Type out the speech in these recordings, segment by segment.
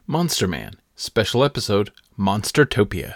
Monster Man, special episode, Monstertopia.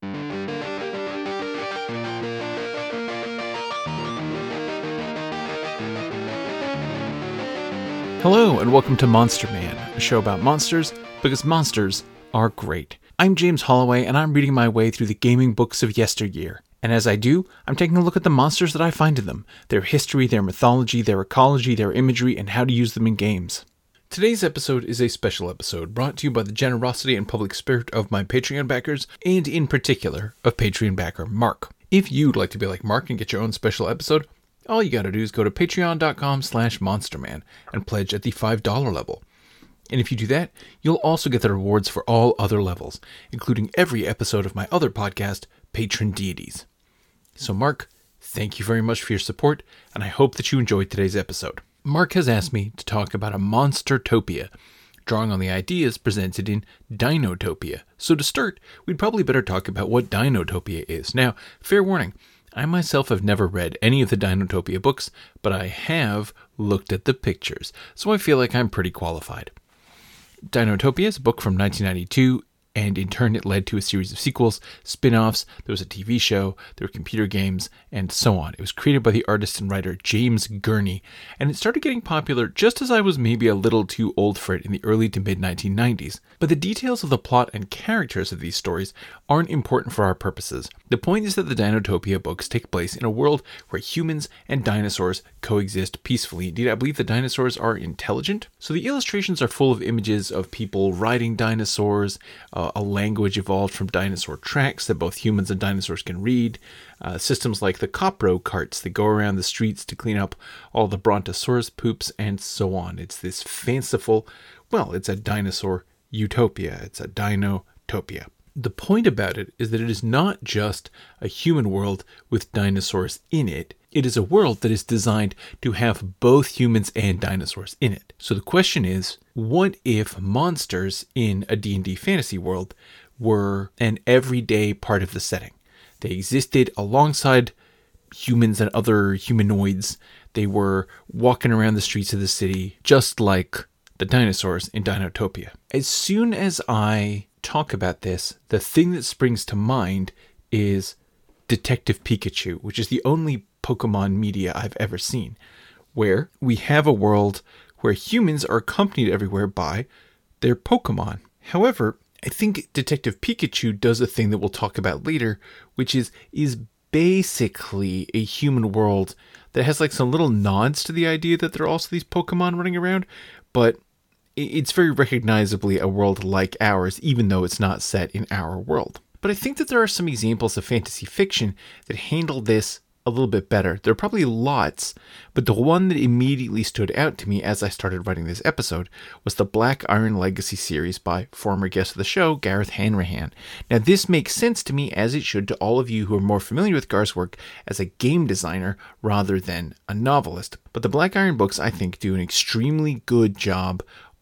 Hello and welcome to Monster Man, a show about monsters because monsters are great. I'm James Holloway and I'm reading my way through the gaming books of yesteryear. And as I do, I'm taking a look at the monsters that I find in them, their history, their mythology, their ecology, their imagery, and how to use them in games. Today's episode is a special episode brought to you by the generosity and public spirit of my Patreon backers, and in particular, of Patreon backer Mark. If you'd like to be like Mark and get your own special episode, all you gotta do is go to patreon.com/monsterman and pledge at the $5 level. And if you do that, you'll also get the rewards for all other levels, including every episode of my other podcast, Patron Deities. So Mark, thank you very much for your support, and I hope that you enjoyed today's episode. Mark has asked me to talk about a Monstertopia, drawing on the ideas presented in Dinotopia. So to start, we'd probably better talk about what Dinotopia is. Now, fair warning, I myself have never read any of the Dinotopia books, but I have looked at the pictures, so I feel like I'm pretty qualified. Dinotopia is a book from 1992, and in turn it led to a series of sequels, spin-offs, there was a TV show, there were computer games, and so on. It was created by the artist and writer James Gurney, and it started getting popular just as I was maybe a little too old for it in the early to mid-1990s. But the details of the plot and characters of these stories aren't important for our purposes. The point is that the Dinotopia books take place in a world where humans and dinosaurs coexist peacefully. Indeed, I believe the dinosaurs are intelligent. So the illustrations are full of images of people riding dinosaurs, a language evolved from dinosaur tracks that both humans and dinosaurs can read, systems like the Copro carts that go around the streets to clean up all the Brontosaurus poops, and so on. It's this fanciful, it's a dinosaur utopia. It's a Dinotopia. The point about it is that it is not just a human world with dinosaurs in it. It is a world that is designed to have both humans and dinosaurs in it. So the question is, what if monsters in a D&D fantasy world were an everyday part of the setting? They existed alongside humans and other humanoids. They were walking around the streets of the city, just like the dinosaurs in Dinotopia. As soon as I talk about this, the thing that springs to mind is Detective Pikachu, which is the only Pokemon media I've ever seen, where we have a world where humans are accompanied everywhere by their Pokemon. However, I think Detective Pikachu does a thing that we'll talk about later, which is basically a human world that has like some little nods to the idea that there are also these Pokemon running around, but it's very recognizably a world like ours, even though it's not set in our world. But I think that there are some examples of fantasy fiction that handle this a little bit better. There are probably lots, but the one that immediately stood out to me as I started writing this episode was the Black Iron Legacy series by former guest of the show, Gareth Hanrahan. Now, this makes sense to me, as it should to all of you who are more familiar with Garth's work as a game designer rather than a novelist. But the Black Iron books, I think, do an extremely good job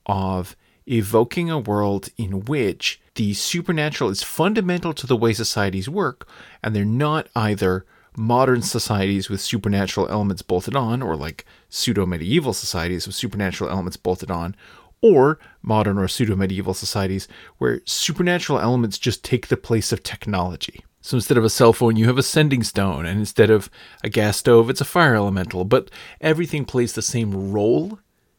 of evoking a world in which the supernatural is fundamental to the way societies work, and they're not either modern societies with supernatural elements bolted on, or like pseudo-medieval societies with supernatural elements bolted on, or modern or pseudo-medieval societies where supernatural elements just take the place of technology. So instead of a cell phone, you have a sending stone, and instead of a gas stove, it's a fire elemental, but everything plays the same role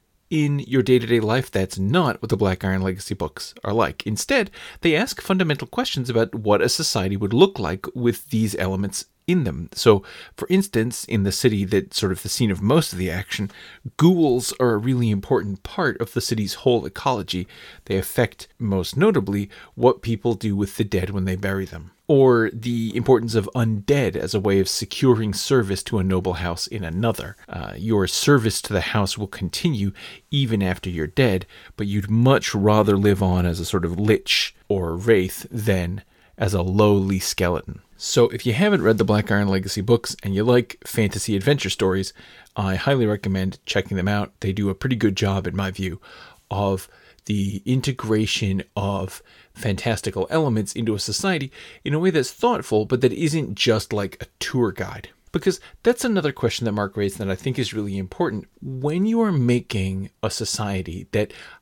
in your day-to-day life. That's not what the Black Iron Legacy books are like. Instead, they ask fundamental questions about what a society would look like with these elements in them. So, for instance, in the city that's sort of the scene of most of the action, ghouls are a really important part of the city's whole ecology. They affect, most notably, what people do with the dead when they bury them, or the importance of undead as a way of securing service to a noble house in another. Your service to the house will continue even after you're dead, but you'd much rather live on as a sort of lich or wraith than as a lowly skeleton. So if you haven't read the Black Iron Legacy books and you like fantasy adventure stories, I highly recommend checking them out. They do a pretty good job, in my view, of the integration of fantastical elements into a society in a way that's thoughtful, but that isn't just like a tour guide. Because that's another question that Mark raised that I think is really important. When you are making a society that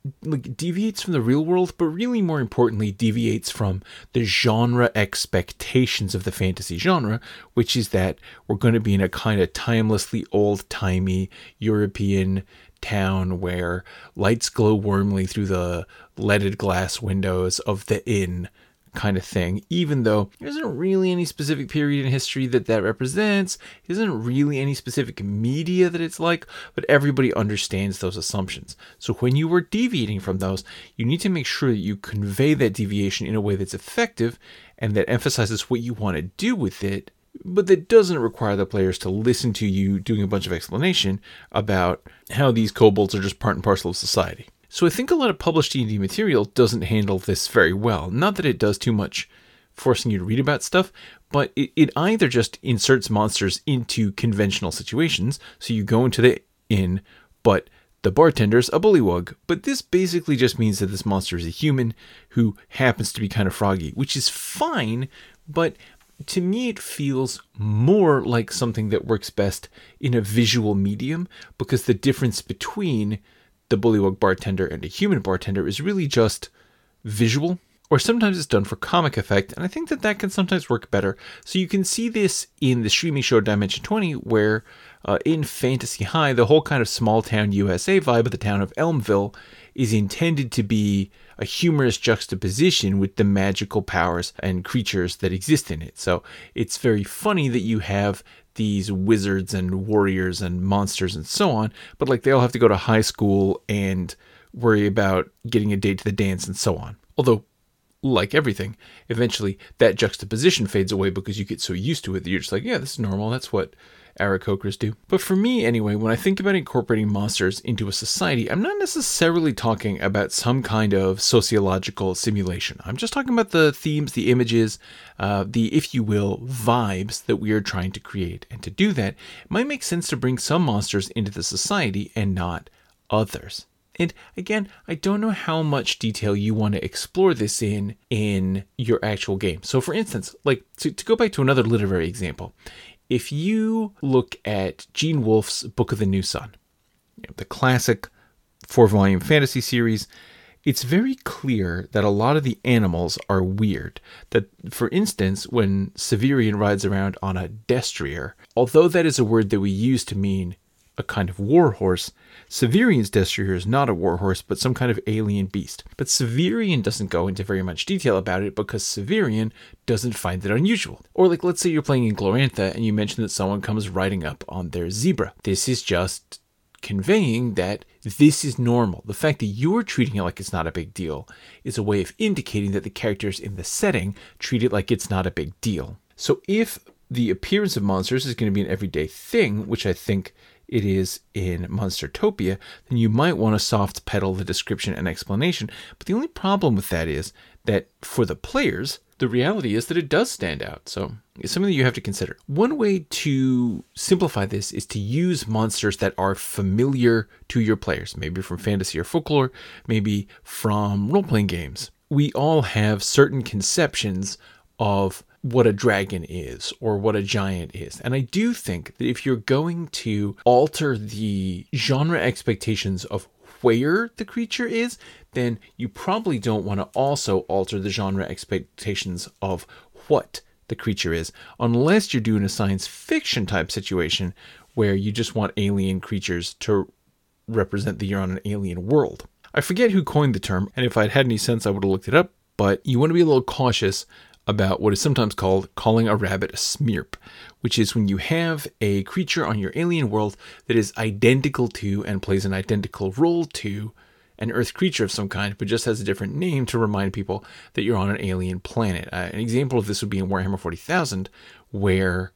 deviates from the real world, but really more importantly deviates from the genre expectations of the fantasy genre, which is that we're going to be in a kind of timelessly old-timey European town where lights glow warmly through the leaded glass windows of the inn kind of thing, even though there isn't really any specific period in history that represents, there isn't really any specific media that it's like, but everybody understands those assumptions. So when you are deviating from those, you need to make sure that you convey that deviation in a way that's effective and that emphasizes what you want to do with it, but that doesn't require the players to listen to you doing a bunch of explanation about how these kobolds are just part and parcel of society. So I think a lot of published D&D material doesn't handle this very well. Not that it does too much forcing you to read about stuff, but it either just inserts monsters into conventional situations. So you go into the inn, but the bartender's a bullywug. But this basically just means that this monster is a human who happens to be kind of froggy, which is fine, but to me it feels more like something that works best in a visual medium, because the difference between the bullywug bartender and a human bartender is really just visual, or sometimes it's done for comic effect, and I think that can sometimes work better. So you can see this in the streaming show Dimension 20, where in Fantasy High, the whole kind of small town USA vibe of the town of Elmville is intended to be a humorous juxtaposition with the magical powers and creatures that exist in it. So it's very funny that you have these wizards and warriors and monsters and so on, but like they all have to go to high school and worry about getting a date to the dance and so on. Although, like everything, eventually that juxtaposition fades away because you get so used to it that you're just like, yeah, this is normal. That's what Aarakocras do. But for me, anyway, when I think about incorporating monsters into a society, I'm not necessarily talking about some kind of sociological simulation. I'm just talking about the themes, the images, the, if you will, vibes that we are trying to create. And to do that, it might make sense to bring some monsters into the society and not others. And again, I don't know how much detail you want to explore this in your actual game. So for instance, like to go back to another literary example, if you look at Gene Wolfe's Book of the New Sun, the classic 4-volume fantasy series, it's very clear that a lot of the animals are weird. That, for instance, when Severian rides around on a destrier, although that is a word that we use to mean a kind of warhorse, Severian's destrier is not a warhorse, but some kind of alien beast. But Severian doesn't go into very much detail about it because Severian doesn't find it unusual. Or like, let's say you're playing in Glorantha and you mention that someone comes riding up on their zebra. This is just conveying that this is normal. The fact that you're treating it like it's not a big deal is a way of indicating that the characters in the setting treat it like it's not a big deal. So if the appearance of monsters is going to be an everyday thing, which I think it is in Monstertopia, then you might want to soft pedal the description and explanation. But the only problem with that is that for the players, the reality is that it does stand out. So it's something that you have to consider. One way to simplify this is to use monsters that are familiar to your players, maybe from fantasy or folklore, maybe from role-playing games. We all have certain conceptions of what a dragon is or what a giant is. And I do think that if you're going to alter the genre expectations of where the creature is, then you probably don't want to also alter the genre expectations of what the creature is, unless you're doing a science fiction type situation where you just want alien creatures to represent that you're on an alien world. I forget who coined the term, and if I'd had any sense, I would have looked it up, but you want to be a little cautious about what is sometimes called calling a rabbit a smearp, which is when you have a creature on your alien world that is identical to and plays an identical role to an Earth creature of some kind, but just has a different name to remind people that you're on an alien planet. An example of this would be in Warhammer 40,000, where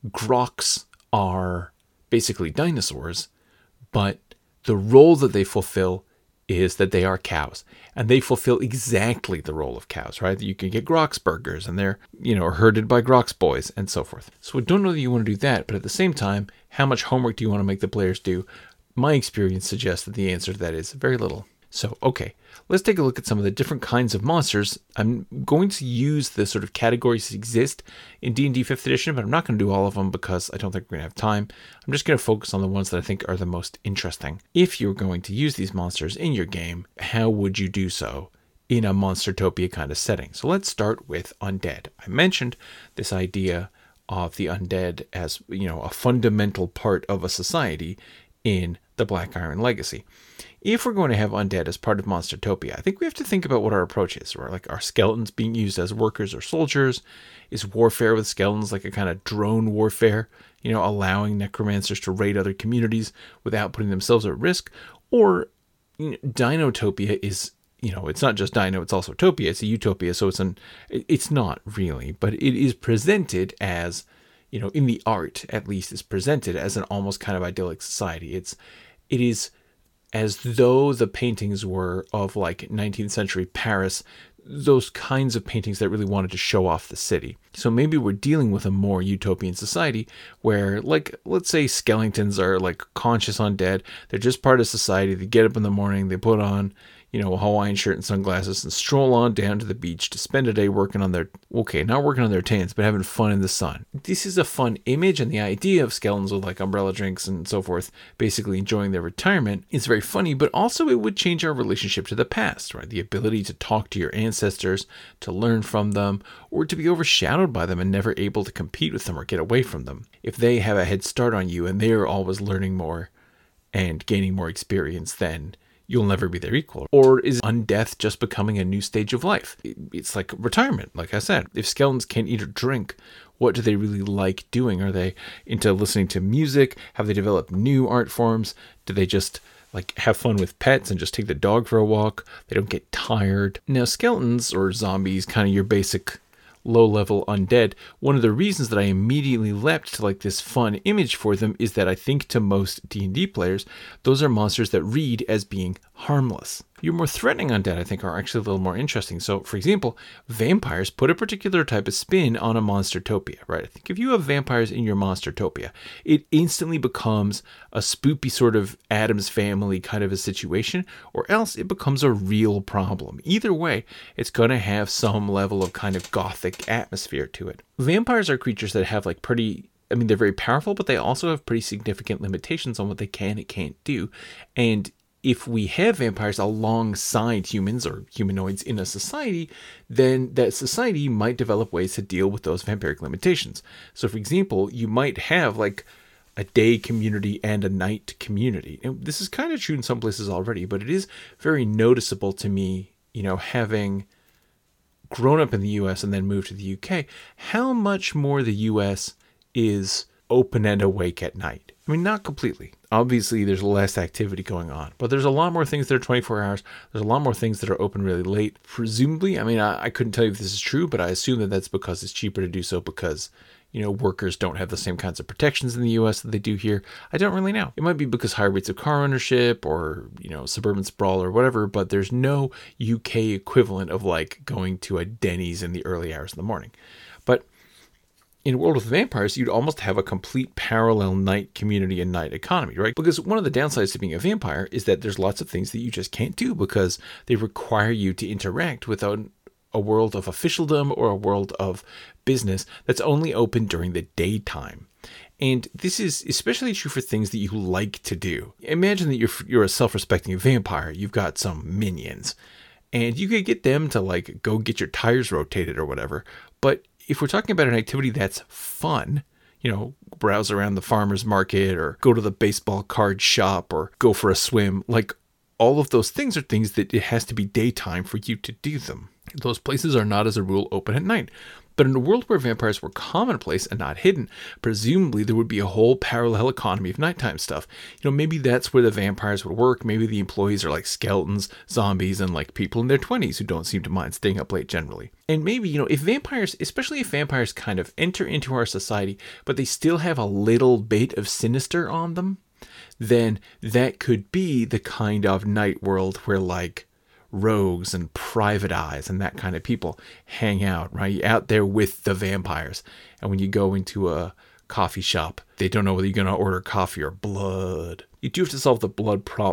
Groks are basically dinosaurs, but the role that they fulfill is that they are cows, and they fulfill exactly the role of cows, right? You can get Groks burgers, and they're, herded by Groks boys, and so forth. So I don't know that you want to do that, but at the same time, how much homework do you want to make the players do? My experience suggests that the answer to that is very little. So, okay, let's take a look at some of the different kinds of monsters. I'm going to use the sort of categories that exist in D&D 5th edition, but I'm not going to do all of them because I don't think we're going to have time. I'm just going to focus on the ones that I think are the most interesting. If you're going to use these monsters in your game, how would you do so in a Monstertopia kind of setting? So let's start with undead. I mentioned this idea of the undead as, a fundamental part of a society in the Black Iron Legacy. If we're going to have undead as part of Monstertopia, I think we have to think about what our approach is. Right? Like, are skeletons being used as workers or soldiers? Is warfare with skeletons like a kind of drone warfare, allowing necromancers to raid other communities without putting themselves at risk? Or Dinotopia is, it's not just Dino, it's also Topia. It's a utopia, so it's not really, but it is presented as, in the art at least, is presented as an almost kind of idyllic society. It is as though the paintings were of like 19th century Paris, those kinds of paintings that really wanted to show off the city. So maybe we're dealing with a more utopian society where, like, let's say skeletons are like conscious undead. They're just part of society. They get up in the morning, they put on, a Hawaiian shirt and sunglasses and stroll on down to the beach to spend a day not working on their tans, but having fun in the sun. This is a fun image, and the idea of skeletons with like umbrella drinks and so forth, basically enjoying their retirement, is very funny, but also it would change our relationship to the past, right? The ability to talk to your ancestors, to learn from them, or to be overshadowed by them and never able to compete with them or get away from them. If they have a head start on you and they're always learning more and gaining more experience, then you'll never be their equal. Or is undeath just becoming a new stage of life? It's like retirement, like I said. If skeletons can't eat or drink, what do they really like doing? Are they into listening to music? Have they developed new art forms? Do they just like have fun with pets and just take the dog for a walk? They don't get tired. Now, skeletons or zombies, kind of your basic low-level undead, one of the reasons that I immediately leapt to like this fun image for them is that I think to most D&D players, those are monsters that read as being harmless. Your more threatening undead, I think, are actually a little more interesting. So, for example, vampires put a particular type of spin on a Monstertopia, right? I think if you have vampires in your Monstertopia, it instantly becomes a spoopy sort of Addams Family kind of a situation, or else it becomes a real problem. Either way, it's going to have some level of kind of gothic atmosphere to it. Vampires are creatures that have like they're very powerful, but they also have pretty significant limitations on what they can and can't do. And if we have vampires alongside humans or humanoids in a society, then that society might develop ways to deal with those vampiric limitations. So, for example, you might have like a day community and a night community. And this is kind of true in some places already, but it is very noticeable to me, having grown up in the US and then moved to the UK, how much more the US is open and awake at night. I mean, not completely. Obviously, there's less activity going on, but there's a lot more things that are 24 hours. There's a lot more things that are open really late. Presumably, I couldn't tell you if this is true, but I assume that that's because it's cheaper to do so because, workers don't have the same kinds of protections in the US that they do here. I don't really know. It might be because higher rates of car ownership or, suburban sprawl or whatever, but there's no UK equivalent of like going to a Denny's in the early hours of the morning. But in a world with vampires, you'd almost have a complete parallel night community and night economy, right? Because one of the downsides to being a vampire is that there's lots of things that you just can't do because they require you to interact with a world of officialdom or a world of business that's only open during the daytime. And this is especially true for things that you like to do. Imagine that you're a self-respecting vampire. You've got some minions, and you could get them to like go get your tires rotated or whatever. But if we're talking about an activity that's fun, browse around the farmer's market or go to the baseball card shop or go for a swim, like all of those things are things that it has to be daytime for you to do them. Those places are not as a rule open at night. But in a world where vampires were commonplace and not hidden, presumably there would be a whole parallel economy of nighttime stuff. Maybe that's where the vampires would work. Maybe the employees are like skeletons, zombies, and like people in their 20s who don't seem to mind staying up late generally. And maybe, if vampires kind of enter into our society, but they still have a little bit of sinister on them, then that could be the kind of night world where like rogues and private eyes and that kind of people hang out, right? You're out there with the vampires. And when you go into a coffee shop, they don't know whether you're going to order coffee or blood. You do have to solve the blood problem.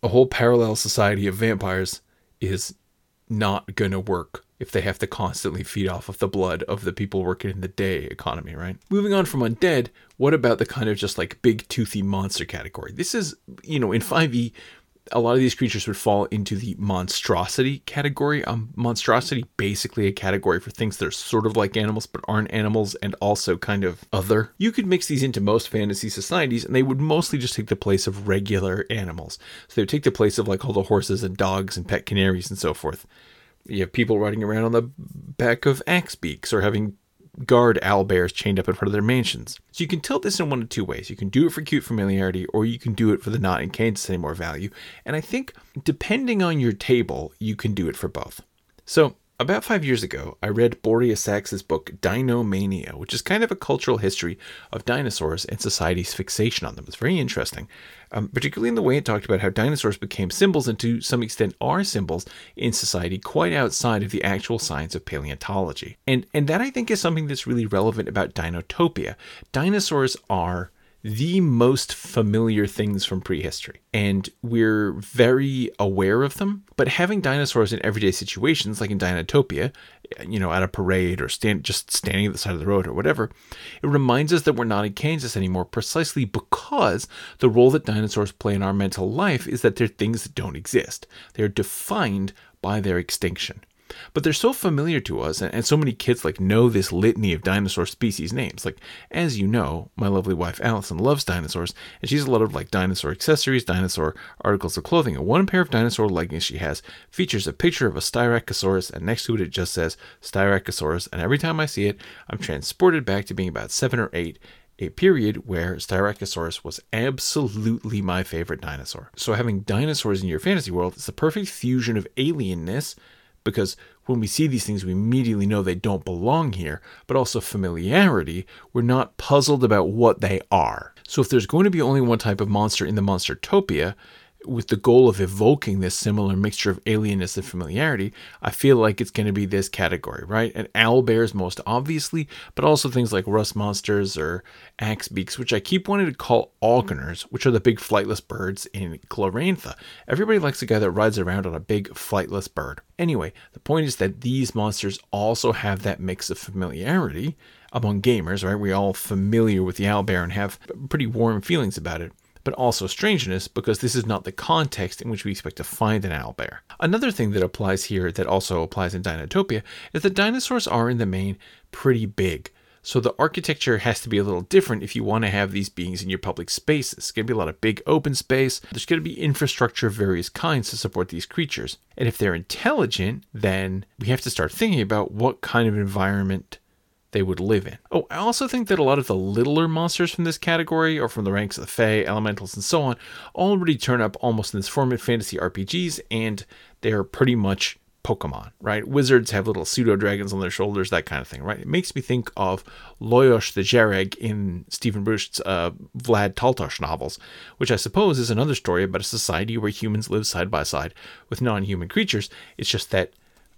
a whole parallel society of vampires is not going to work if they have to constantly feed off of the blood of the people working in the day economy, right? Moving on from undead, what about the kind of just like big toothy monster category? This is, in 5e, a lot of these creatures would fall into the monstrosity category. Monstrosity, basically a category for things that are sort of like animals but aren't animals and also kind of other. You could mix these into most fantasy societies and they would mostly just take the place of regular animals. So they would take the place of like all the horses and dogs and pet canaries and so forth. You have people riding around on the back of axebeaks or having guard owlbears chained up in front of their mansions. So you can tilt this in one of two ways. You can do it for cute familiarity, or you can do it for the not in Kansas anymore value. And I think depending on your table, you can do it for both. So about 5 years ago, I read Borea Sax's book Dinomania, which is kind of a cultural history of dinosaurs and society's fixation on them. It's very interesting, particularly in the way it talked about how dinosaurs became symbols and to some extent are symbols in society quite outside of the actual science of paleontology. And that I think is something that's really relevant about Dinotopia. Dinosaurs are the most familiar things from prehistory, and we're very aware of them. But having dinosaurs in everyday situations, like in Dinotopia, at a parade or just standing at the side of the road or whatever, it reminds us that we're not in Kansas anymore, precisely because the role that dinosaurs play in our mental life is that they're things that don't exist. They're defined by their extinction. But they're so familiar to us, and so many kids know this litany of dinosaur species names. As you know, my lovely wife Allison loves dinosaurs, and she's a lot of dinosaur accessories, dinosaur articles of clothing. And one pair of dinosaur leggings she has features a picture of a Styracosaurus, and next to it just says Styracosaurus. And every time I see it, I'm transported back to being about 7 or 8. A period where Styracosaurus was absolutely my favorite dinosaur. So having dinosaurs in your fantasy world is the perfect fusion of alienness, because when we see these things, we immediately know they don't belong here, but also familiarity. We're not puzzled about what they are. So if there's going to be only one type of monster in the Monstertopia, with the goal of evoking this similar mixture of alienness and familiarity, I feel like it's going to be this category, right? And owlbears most obviously, but also things like rust monsters or axebeaks, which I keep wanting to call augeners, which are the big flightless birds in Glorantha. Everybody likes a guy that rides around on a big flightless bird. Anyway, the point is that these monsters also have that mix of familiarity among gamers, right? We're all familiar with the owlbear and have pretty warm feelings about it, but also strangeness, because this is not the context in which we expect to find an owlbear. Another thing that applies here that also applies in Dinotopia is that dinosaurs are in the main pretty big. So the architecture has to be a little different if you want to have these beings in your public spaces. It's going to be a lot of big open space. There's going to be infrastructure of various kinds to support these creatures. And if they're intelligent, then we have to start thinking about what kind of environment they would live in. Oh, I also think that a lot of the littler monsters from this category, or from the ranks of the Fae, Elementals, and so on, already turn up almost in this form in fantasy RPGs, and they're pretty much Pokemon, right? Wizards have little pseudo-dragons on their shoulders, that kind of thing, right? It makes me think of Loyosh the Jereg in Stephen Bruce's Vlad Taltosh novels, which I suppose is another story about a society where humans live side by side with non-human creatures. It's just that,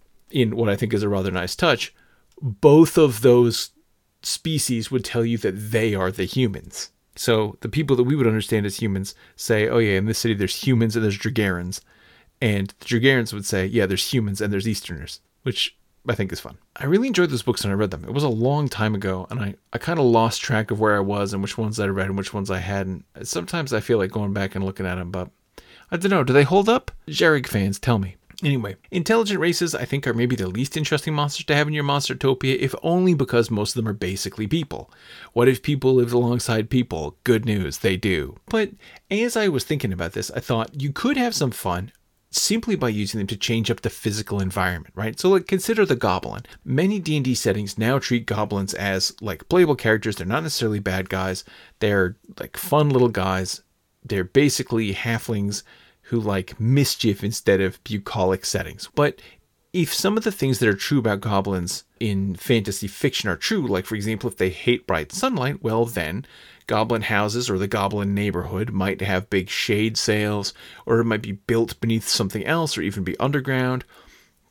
in what I think is a rather nice touch, both of those species would tell you that they are the humans. So the people that we would understand as humans say, oh yeah, in this city there's humans and there's Dragarans. And the Dragarans would say, yeah, there's humans and there's Easterners, which I think is fun. I really enjoyed those books when I read them. It was a long time ago, and I kind of lost track of where I was and which ones I read and which ones I hadn't. Sometimes I feel like going back and looking at them, but I don't know. Do they hold up? Jereg fans, tell me. Anyway, intelligent races I think are maybe the least interesting monsters to have in your Monstertopia, if only because most of them are basically people. What if people lived alongside people? Good news, they do. But as I was thinking about this, I thought you could have some fun simply by using them to change up the physical environment, right? So consider the goblin. Many D&D settings now treat goblins as playable characters. They're not necessarily bad guys. They're fun little guys. They're basically halflings who like mischief instead of bucolic settings. But if some of the things that are true about goblins in fantasy fiction are true, like for example, if they hate bright sunlight, well then goblin houses or the goblin neighborhood might have big shade sails, or it might be built beneath something else, or even be underground.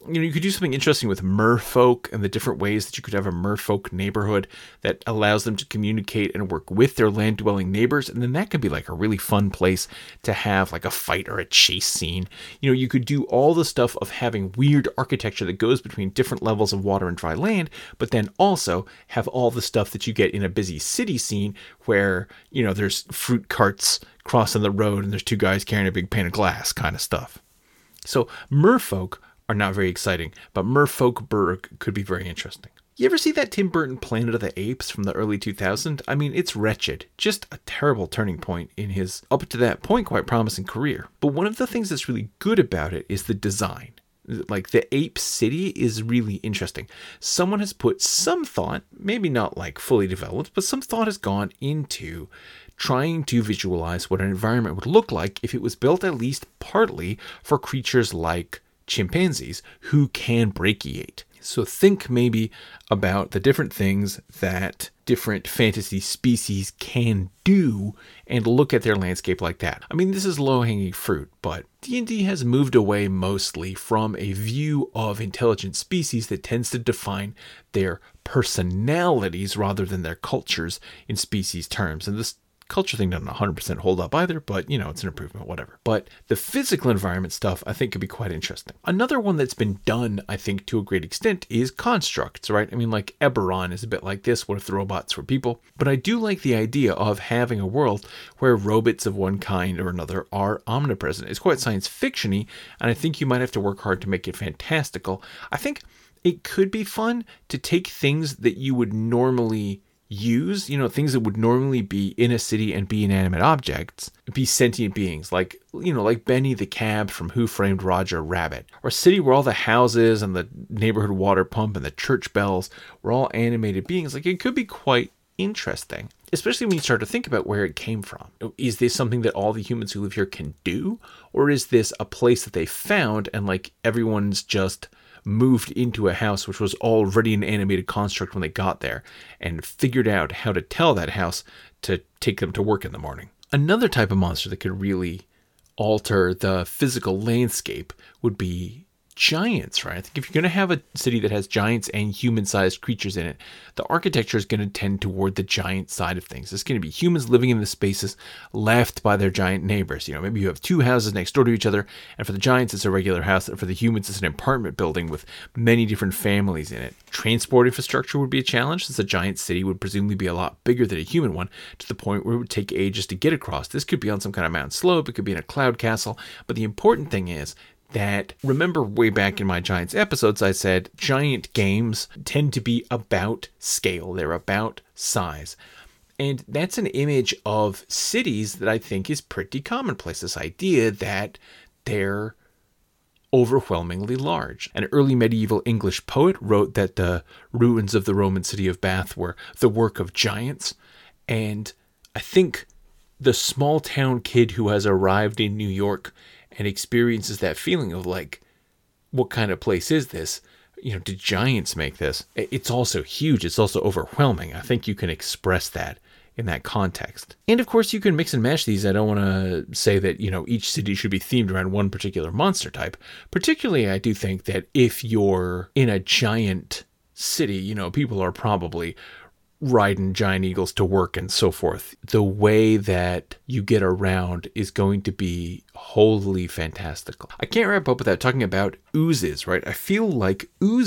you could do something interesting with merfolk and the different ways that you could have a merfolk neighborhood that allows them to communicate and work with their land-dwelling neighbors. And then that could be like a really fun place to have like a fight or a chase scene. You could do all the stuff of having weird architecture that goes between different levels of water and dry land, but then also have all the stuff that you get in a busy city scene where, there's fruit carts crossing the road and there's two guys carrying a big pane of glass kind of stuff. So merfolk are not very exciting, but Merfolkburg could be very interesting. You ever see that Tim Burton Planet of the Apes from the early 2000s? I mean, it's wretched. Just a terrible turning point in his, up to that point, quite promising career. But one of the things that's really good about it is the design. Like, the ape city is really interesting. Someone has put some thought, maybe not like fully developed, but some thought has gone into trying to visualize what an environment would look like if it was built at least partly for creatures like chimpanzees who can brachiate. So think maybe about the different things that different fantasy species can do and look at their landscape like that. I mean, this is low-hanging fruit, but D&D has moved away mostly from a view of intelligent species that tends to define their personalities rather than their cultures in species terms. And this culture thing doesn't 100% hold up either, but it's an improvement, whatever. But the physical environment stuff I think could be quite interesting. Another one that's been done, I think, to a great extent is constructs, right? I mean, like Eberron is a bit like this. What if the robots were people? But I do like the idea of having a world where robots of one kind or another are omnipresent. It's quite science fiction-y, and I think you might have to work hard to make it fantastical. I think it could be fun to take things that you would normally use, things that would normally be in a city and be inanimate objects, be sentient beings, like Benny the Cab from Who Framed Roger Rabbit, or a city where all the houses and the neighborhood water pump and the church bells were all animated beings. Like, it could be quite interesting, especially when you start to think about where it came from. Is this something that all the humans who live here can do, or is this a place that they found and like everyone's just moved into a house which was already an animated construct when they got there and figured out how to tell that house to take them to work in the morning? Another type of monster that could really alter the physical landscape would be giants, right? I think if you're going to have a city that has giants and human-sized creatures in it, the architecture is going to tend toward the giant side of things. It's going to be humans living in the spaces left by their giant neighbors. Maybe you have two houses next door to each other, and for the giants it's a regular house, and for the humans it's an apartment building with many different families in it. Transport infrastructure would be a challenge, since a giant city would presumably be a lot bigger than a human one, to the point where it would take ages to get across. This could be on some kind of mountain slope, it could be in a cloud castle, but the important thing is that, remember way back in my Giants episodes, I said giant games tend to be about scale. They're about size. And that's an image of cities that I think is pretty commonplace. This idea that they're overwhelmingly large. An early medieval English poet wrote that the ruins of the Roman city of Bath were the work of giants. And I think the small town kid who has arrived in New York and experiences that feeling of like, what kind of place is this? Did giants make this? It's also huge. It's also overwhelming. I think you can express that in that context. And of course, you can mix and match these. I don't want to say that, each city should be themed around one particular monster type. Particularly, I do think that if you're in a giant city, people are probably riding giant eagles to work and so forth. The way that you get around is going to be wholly fantastical. I can't wrap up without talking about oozes, right? I feel like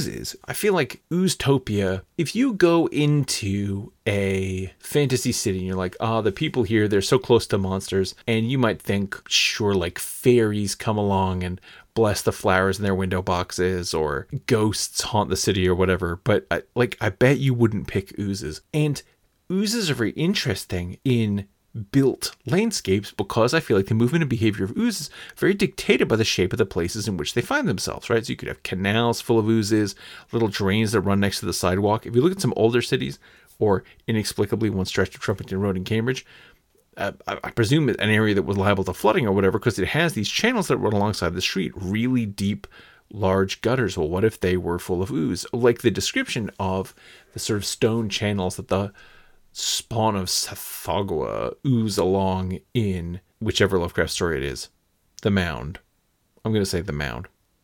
Ooztopia, if you go into a fantasy city and you're like, the people here, they're so close to monsters, and you might think, sure, like fairies come along and bless the flowers in their window boxes, or ghosts haunt the city or whatever. But I bet you wouldn't pick oozes. And oozes are very interesting in built landscapes because I feel like the movement and behavior of oozes very dictated by the shape of the places in which they find themselves, right? So you could have canals full of oozes, little drains that run next to the sidewalk. If you look at some older cities, or inexplicably one stretch of Trumpington Road in Cambridge, I presume an area that was liable to flooding or whatever, because it has these channels that run alongside the street, really deep, large gutters. Well, what if they were full of ooze? Like the description of the sort of stone channels that the spawn of Tsathoggua ooze along in whichever Lovecraft story it is. The Mound. I'm going to say The Mound.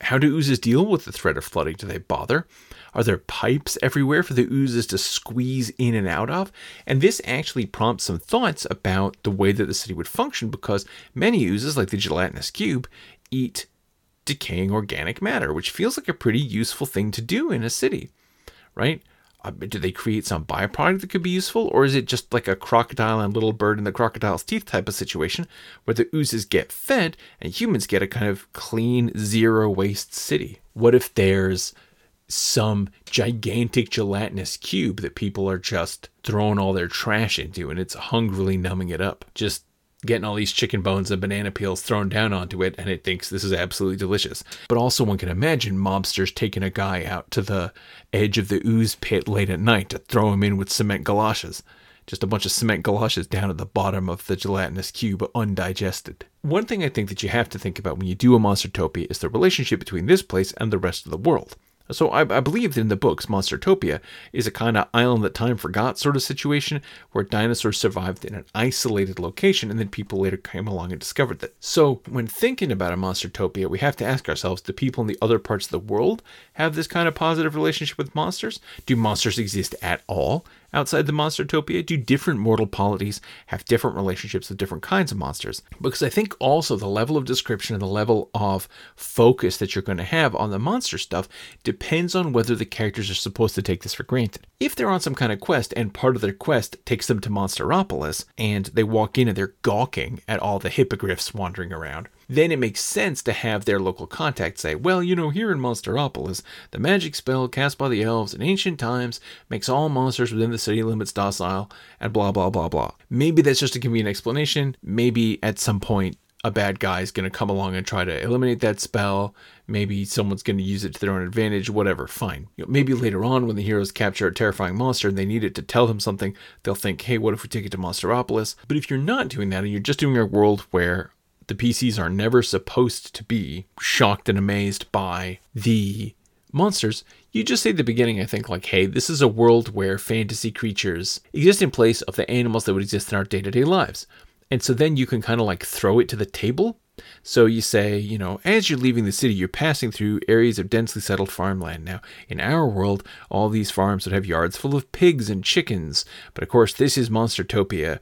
How do oozes deal with the threat of flooding? Do they bother? Are there pipes everywhere for the oozes to squeeze in and out of? And this actually prompts some thoughts about the way that the city would function, because many oozes, like the gelatinous cube, eat decaying organic matter, which feels like a pretty useful thing to do in a city, right? Do they create some byproduct that could be useful? Or is it just like a crocodile and little bird in the crocodile's teeth type of situation where the oozes get fed and humans get a kind of clean, zero waste city? What if there's some gigantic gelatinous cube that people are just throwing all their trash into and it's hungrily numbing it up? Just getting all these chicken bones and banana peels thrown down onto it, and it thinks this is absolutely delicious. But also one can imagine mobsters taking a guy out to the edge of the ooze pit late at night to throw him in with cement galoshes. Just a bunch of cement galoshes down at the bottom of the gelatinous cube, undigested. One thing I think that you have to think about when you do a Monstertopia is the relationship between this place and the rest of the world. So I believe that in the books, Monstertopia is a kind of island that time forgot sort of situation where dinosaurs survived in an isolated location and then people later came along and discovered that. So when thinking about a Monstertopia, we have to ask ourselves, do people in the other parts of the world have this kind of positive relationship with monsters? Do monsters exist at all outside the Monstertopia? Do different mortal polities have different relationships with different kinds of monsters? Because I think also the level of description and the level of focus that you're going to have on the monster stuff depends on whether the characters are supposed to take this for granted. If they're on some kind of quest and part of their quest takes them to Monsteropolis and they walk in and they're gawking at all the hippogriffs wandering around, then it makes sense to have their local contact say, well, you know, here in Monsteropolis, the magic spell cast by the elves in ancient times makes all monsters within the city limits docile, and blah, blah, blah, blah. Maybe that's just a convenient explanation. Maybe at some point a bad guy is going to come along and try to eliminate that spell. Maybe someone's going to use it to their own advantage, whatever, fine. Maybe later on when the heroes capture a terrifying monster and they need it to tell them something, they'll think, hey, what if we take it to Monsteropolis? But if you're not doing that and you're just doing a world where the PCs are never supposed to be shocked and amazed by the monsters, you just say at the beginning, I think, like, hey, this is a world where fantasy creatures exist in place of the animals that would exist in our day-to-day lives. And so then you can kind of like throw it to the table. So you say, you know, as you're leaving the city, you're passing through areas of densely settled farmland. Now, in our world, all these farms would have yards full of pigs and chickens. But of course, this is Monstertopia.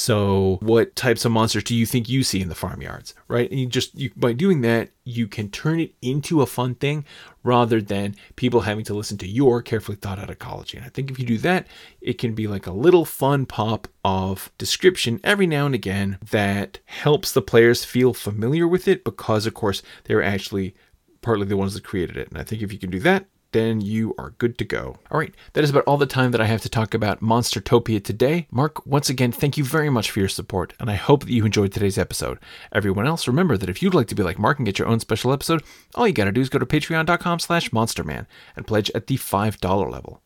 So what types of monsters do you think you see in the farmyards, right? And by doing that, you can turn it into a fun thing rather than people having to listen to your carefully thought out ecology. And I think if you do that, it can be like a little fun pop of description every now and again that helps the players feel familiar with it because, of course, they're actually partly the ones that created it. And I think if you can do that, then you are good to go. All right, that is about all the time that I have to talk about Monstertopia today. Mark, once again, thank you very much for your support, and I hope that you enjoyed today's episode. Everyone else, remember that if you'd like to be like Mark and get your own special episode, all you gotta do is go to patreon.com/monsterman and pledge at the $5 level.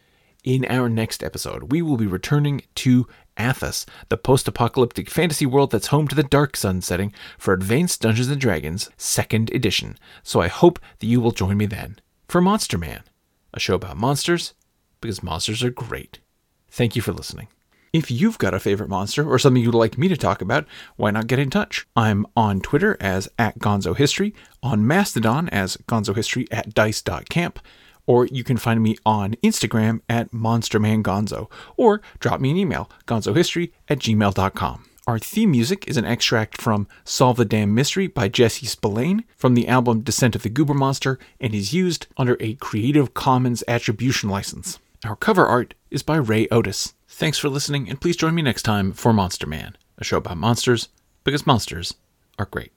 In our next episode, we will be returning to Athos, the post-apocalyptic fantasy world that's home to the Dark Sun setting for Advanced Dungeons & Dragons 2nd edition. So I hope that you will join me then for Monster Man, a show about monsters because monsters are great. Thank you for listening. If you've got a favorite monster or something you'd like me to talk about, why not get in touch? I'm on Twitter as @GonzoHistory, on Mastodon as GonzoHistory@dice.camp, or you can find me on Instagram @MonstermanGonzo, or drop me an email, gonzohistory@gmail.com. Our theme music is an extract from Solve the Damn Mystery by Jesse Spillane from the album Descent of the Goober Monster and is used under a Creative Commons Attribution license. Our cover art is by Ray Otis. Thanks for listening, and please join me next time for Monster Man, a show about monsters because monsters are great.